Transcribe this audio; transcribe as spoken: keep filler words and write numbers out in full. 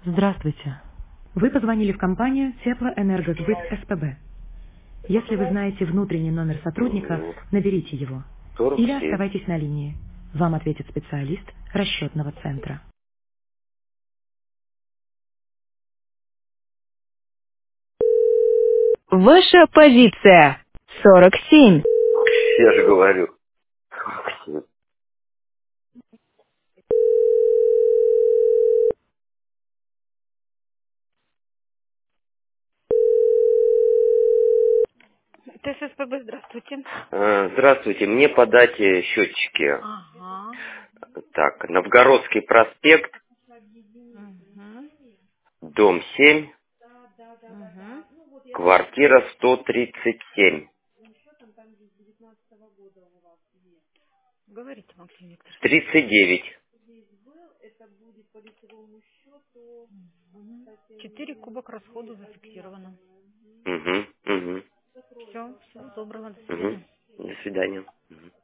Здравствуйте. Вы позвонили в компанию Теплоэнергосбыт СПБ. Если вы знаете внутренний номер сотрудника, Мгм. наберите его. сорок Или семь. оставайтесь на линии. Вам ответит специалист расчетного центра. Ваша позиция сорок семь. Я же говорю. сорок семь. ТССПБ, здравствуйте. Э, Здравствуйте, мне подать э, счетчики. Ага. Так, Новгородский проспект, Угу. дом семь, Угу. квартира сто тридцать семь. Говорите, Максим Викторович. тридцать девять. Четыре кубок расходу зафиксировано. Угу, угу, Все, всего доброго, до угу. свидания. До свидания. Мгм.